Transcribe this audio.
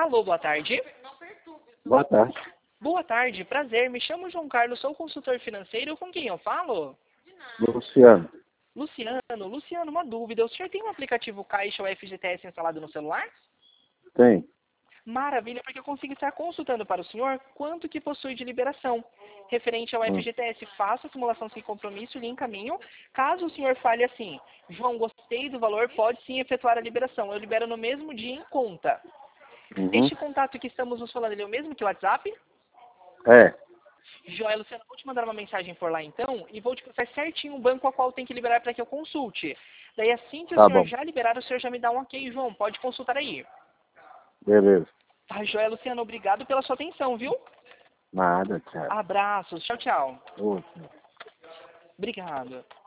Alô, boa tarde. Boa tarde. Boa tarde, prazer. Me chamo João Carlos, sou consultor financeiro. Com quem eu falo? Luciano. Luciano, uma dúvida. O senhor tem um aplicativo Caixa ou FGTS instalado no celular? Tem. Maravilha, porque eu consigo estar consultando para o senhor quanto que possui de liberação. Referente ao FGTS, faça a simulação sem compromisso, lhe encaminho. Caso o senhor fale assim, João, gostei do valor, pode sim efetuar a liberação. Eu libero no mesmo dia em conta. Este contato que estamos nos falando, ele é o mesmo que o WhatsApp? É. Joia, Luciano, vou te mandar uma mensagem por lá então e vou te passar certinho o banco a qual tem que liberar para que eu consulte. Daí assim que o Tá senhor bom. já liberar, o senhor já me dá um ok, João, pode consultar aí. Beleza. Tá, joia, Luciano, obrigado pela sua atenção, viu? Nada, tchau. Abraços, tchau, tchau. Outro. Obrigado.